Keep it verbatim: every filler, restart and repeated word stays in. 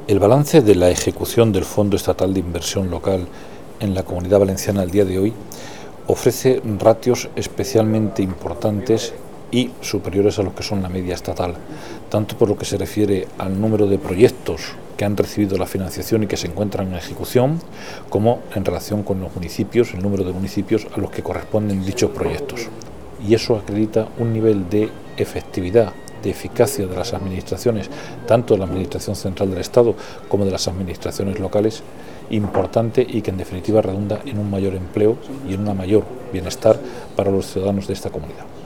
El balance de la ejecución del Fondo Estatal de Inversión Local en la Comunidad Valenciana al día de hoy ofrece ratios especialmente importantes y superiores a los que son la media estatal, tanto por lo que se refiere al número de proyectos que han recibido la financiación y que se encuentran en ejecución, como en relación con los municipios, el número de municipios a los que corresponden dichos proyectos. Y eso acredita un nivel de efectividad, de eficacia de las administraciones, tanto de la Administración Central del Estado como de las administraciones locales, importante y que en definitiva redunda en un mayor empleo y en un mayor bienestar para los ciudadanos de esta comunidad.